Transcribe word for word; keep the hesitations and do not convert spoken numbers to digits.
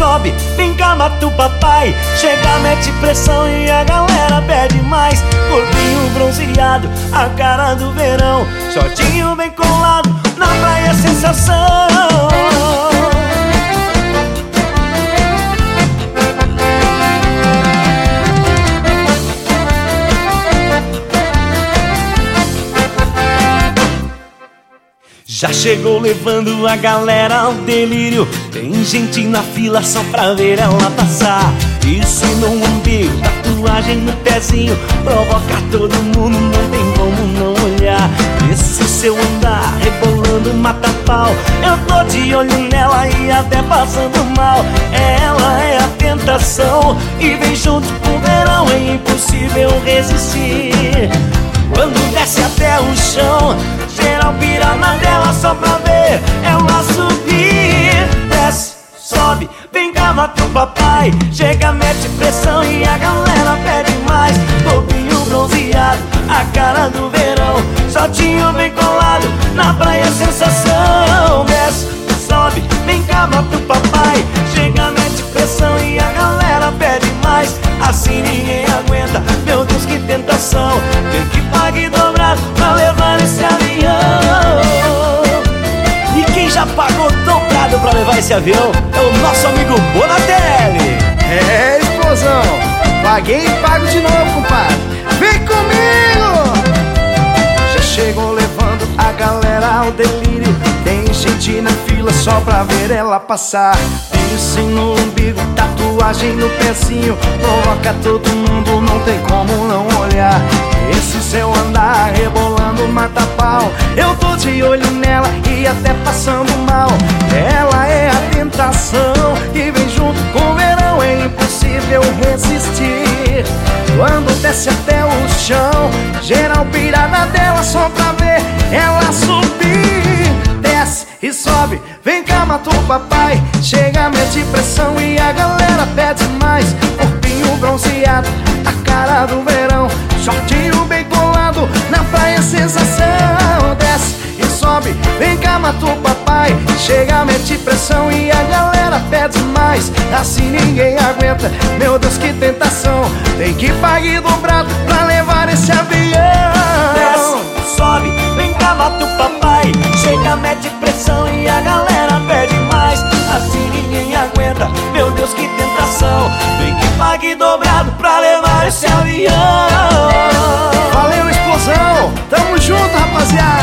sobe, vem cá, mata o papai. Chega, mete pressão e a galera pede mais. Corpinho bronzeado, a cara do verão, shortinho bem colado, na praia sensação. Já chegou levando a galera ao delírio. Tem gente na fila só pra ver ela passar. Isso no umbigo, tatuagem no pezinho, provoca todo mundo, não tem como não olhar. Esse seu andar rebolando mata-pau, eu tô de olho nela e até passando mal. Ela é a tentação e vem junto com o verão, é impossível resistir. Quando desce até o chão, geral pira na dela só pra ver ela subir. Desce, sobe, vem cá, mata o papai. Chega, mete pressão e a galera pede mais. Corpinho bronzeado, a cara do verão, shortinho bem colado, na praia sensação. Desce, sobe, vem cá, mata o papai. Chega, mete pressão e a galera pede mais. Assim ninguém aguenta, meu Deus, que tentação. Tem que pagar dobrado pra levar esse avião. E quem já pagou dobrado pra levar esse avião é o nosso amigo Bonatelli. É, explosão, paguei e pago de novo, compadre. Vem comigo! Já chegou levando a galera ao delírio. Tem gente na fila só pra ver ela passar. Piercing no umbigo, tatuagem no pezinho, provoca todo mundo, não tem como não olhar. Esse seu andar rebolando mata-pau, eu tô de olho nela e até passando mal. Ela é a tentação e vem junto com o verão, é impossível resistir. Quando desce até o chão, geral pirada dela só pra ver ela subir. Desce e sobe, vem cá, mata o papai. Chega, mete pressão e a galera pede mais. Corpinho bronzeado, a cara do verão, shortinho bem colado, na praia sensação. Desce e sobe, vem cá, mata o papai. Chega, mete pressão e a galera pede mais. Assim ninguém aguenta, meu Deus, que tentação. Tem que pagar dobrado pra levar esse avião. Desce, sobe, vem cá, mata o papai. Chega, mete pressão e a galera pede mais. Assim ninguém aguenta, meu Deus, que tentação. Tem que pagar dobrado pra levar esse avião. Valeu, explosão, tamo junto, rapaziada.